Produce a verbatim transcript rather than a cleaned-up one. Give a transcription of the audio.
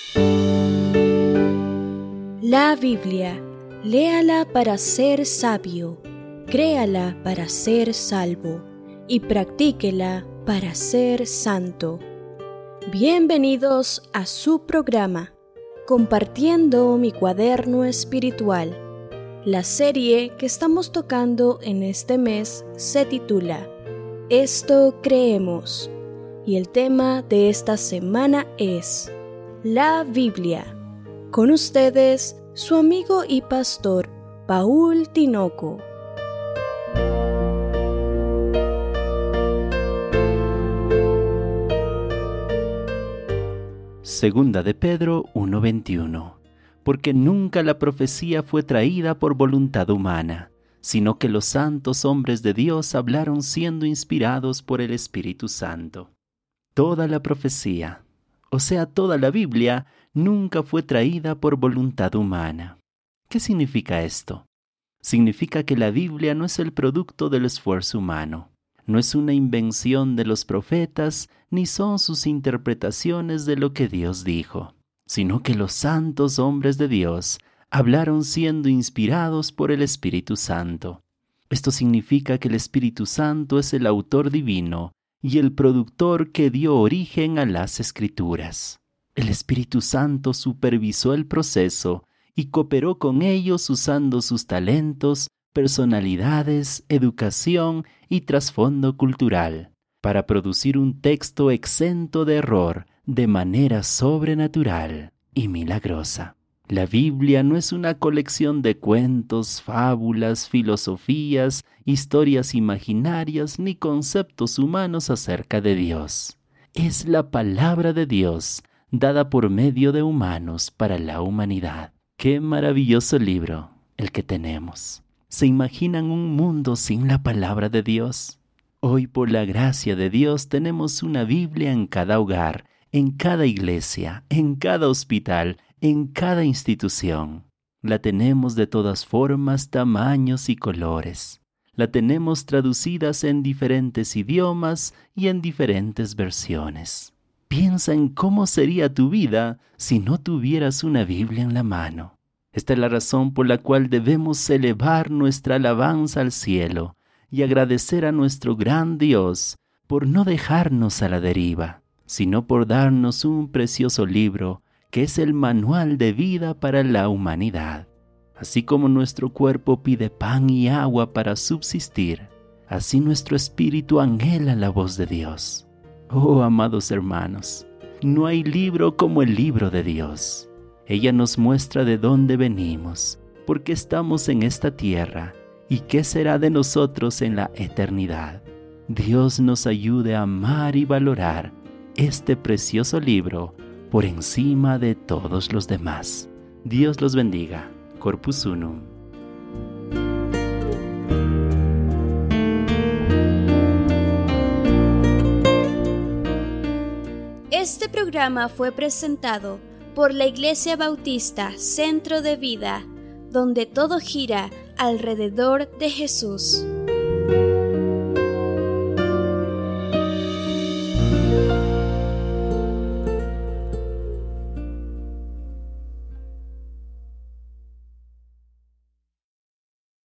La Biblia, léala para ser sabio, créala para ser salvo y practíquela para ser santo. Bienvenidos a su programa, Compartiendo mi cuaderno espiritual. La serie que estamos tocando en este mes se titula Esto creemos, y el tema de esta semana es la Biblia. Con ustedes, su amigo y pastor, Paul Tinoco. Segunda de Pedro uno veintiuno. Porque nunca la profecía fue traída por voluntad humana, sino que los santos hombres de Dios hablaron siendo inspirados por el Espíritu Santo. Toda la profecía, o sea, toda la Biblia, nunca fue traída por voluntad humana. ¿Qué significa esto? Significa que la Biblia no es el producto del esfuerzo humano, no es una invención de los profetas, ni son sus interpretaciones de lo que Dios dijo, sino que los santos hombres de Dios hablaron siendo inspirados por el Espíritu Santo. Esto significa que el Espíritu Santo es el autor divino y el productor que dio origen a las Escrituras. El Espíritu Santo supervisó el proceso y cooperó con ellos usando sus talentos, personalidades, educación y trasfondo cultural para producir un texto exento de error de manera sobrenatural y milagrosa. La Biblia no es una colección de cuentos, fábulas, filosofías, historias imaginarias ni conceptos humanos acerca de Dios. Es la palabra de Dios, dada por medio de humanos para la humanidad. ¡Qué maravilloso libro el que tenemos! ¿Se imaginan un mundo sin la palabra de Dios? Hoy, por la gracia de Dios, tenemos una Biblia en cada hogar, en cada iglesia, en cada hospital, en cada institución. La tenemos de todas formas, tamaños y colores. La tenemos traducidas en diferentes idiomas y en diferentes versiones. Piensa en cómo sería tu vida si no tuvieras una Biblia en la mano. Esta es la razón por la cual debemos elevar nuestra alabanza al cielo y agradecer a nuestro gran Dios por no dejarnos a la deriva, sino por darnos un precioso libro que es el manual de vida para la humanidad. Así como nuestro cuerpo pide pan y agua para subsistir, así nuestro espíritu anhela la voz de Dios. Oh, amados hermanos, no hay libro como el libro de Dios. Ella nos muestra de dónde venimos, por qué estamos en esta tierra y qué será de nosotros en la eternidad. Dios nos ayude a amar y valorar este precioso libro por encima de todos los demás. Dios los bendiga. Corpus Unum. Este programa fue presentado por la Iglesia Bautista Centro de Vida, donde todo gira alrededor de Jesús.